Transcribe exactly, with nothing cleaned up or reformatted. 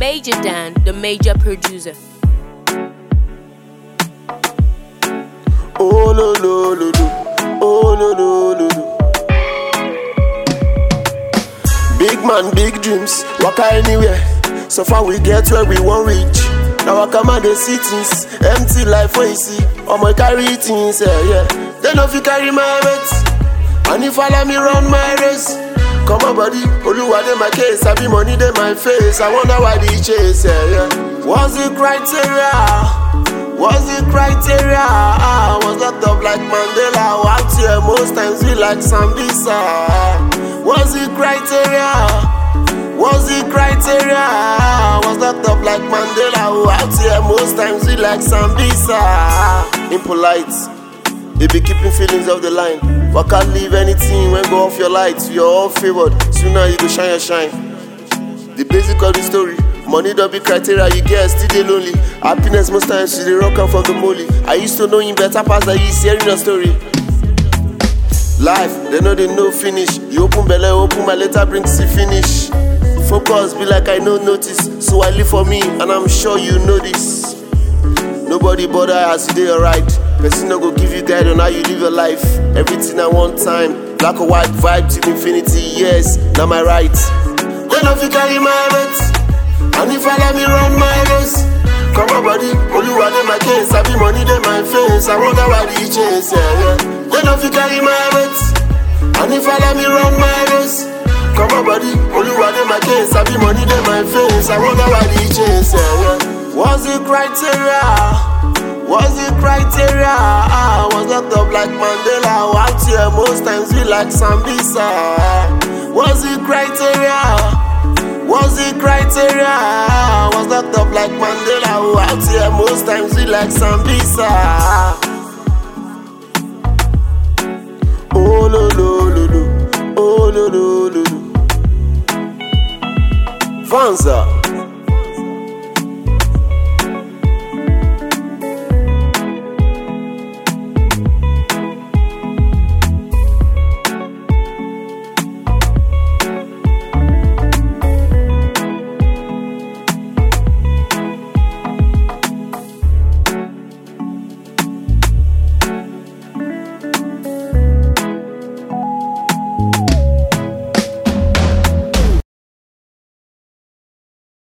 Major Dan, the major producer. Oh lo lo lo lo, oh lo lo lo lo. Big man, big dreams, waka anywhere. So far we get where we won't reach. Now I come and they see things, empty life where you see. Oh my carry things, yeah, yeah. They know if you carry my weight, and if follow me run my race. Come on body, Oluwa dey my case, I be money dey my face. I wonder why they chase, yeah, yeah. What's the criteria? What's the criteria? I was locked up like Mandela. Out here most times we like Sambisa. What's the criteria? What's the criteria? I was locked up like Mandela. Out here most times we like Sambisa. Impolite, they be keeping feelings off the line. But can't leave anything when go off your lights. You're all favored, sooner you go shine your shine. The basic of the story, money don't be criteria, you get still dey lonely. Happiness most times she dey rock am from the molly. I used to know him better past that he's hearing your story. Life, they know they know finish. You open belle, open my letter brings the finish. Focus, be like I no notice. So I live for me, and I'm sure you know this. Nobody bother as you dey alright. Person no go give you guide on how you live your life. Everything at one time, black or white vibe to infinity. Yes, now my right. They know if you carry my weight, and if I let me run my race. Come on body, Oluwa dey my case, I be money dey my face. I wonder why they chase, yeah, yeah. They know if you carry my weight, and if I let me run my race. Come on body, Oluwa dey my case, I be money dey my face. I wonder why they chase, yeah, yeah. What's the criteria? What's the criteria? I was locked up like Mandela. Out here most times we like Sambisa. What's the criteria? What's the criteria? I was locked up like Mandela. Out here most times we like Sambisa. Oh lo lo lo lo, oh lo lo lo lo. Vanza.